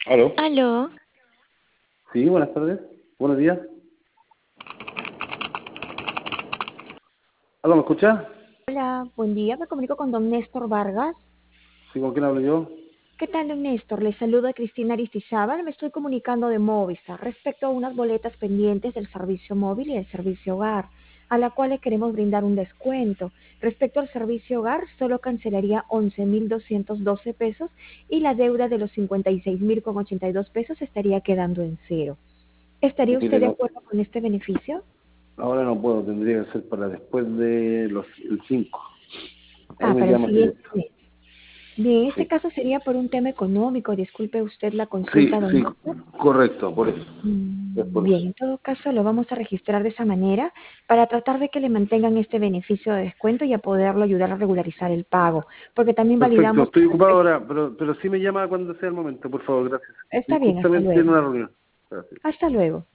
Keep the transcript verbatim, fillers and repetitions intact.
¿Aló? Aló, Sí, buenas tardes. Buenos días. ¿Aló, me escucha? hola, buen día. Me comunico con don Néstor Vargas. Sí, ¿con quién hablo yo? ¿Qué tal, don Néstor? Le saluda Cristina Aristizábal. Me estoy comunicando de Movistar respecto a unas boletas pendientes del servicio móvil y el servicio hogar, a la cual le queremos brindar un descuento. Respecto al servicio hogar, solo cancelaría once mil doscientos doce pesos y la deuda de los cincuenta y seis mil con ochenta y dos pesos estaría quedando en cero. ¿Estaría Mire, usted de no, acuerdo con este beneficio? ahora no puedo, tendría que ser para después de los el cinco. Ahí Ah, me para el llamas siguiente directo. mes. Bien, este Sí, caso sería por un tema económico. Disculpe usted la sí, consulta, don sí, Néstor. correcto, por eso. Es Mm, por Bien, eso. en todo caso lo vamos a registrar de esa manera para tratar de que le mantengan este beneficio de descuento y a poderlo ayudar a regularizar el pago, porque también Perfecto, validamos estoy con ocupado respecto. ahora, pero, pero sí me llama cuando sea el momento, por favor, gracias. Está Y bien, hasta justamente en luego. una reunión. Gracias. Hasta luego.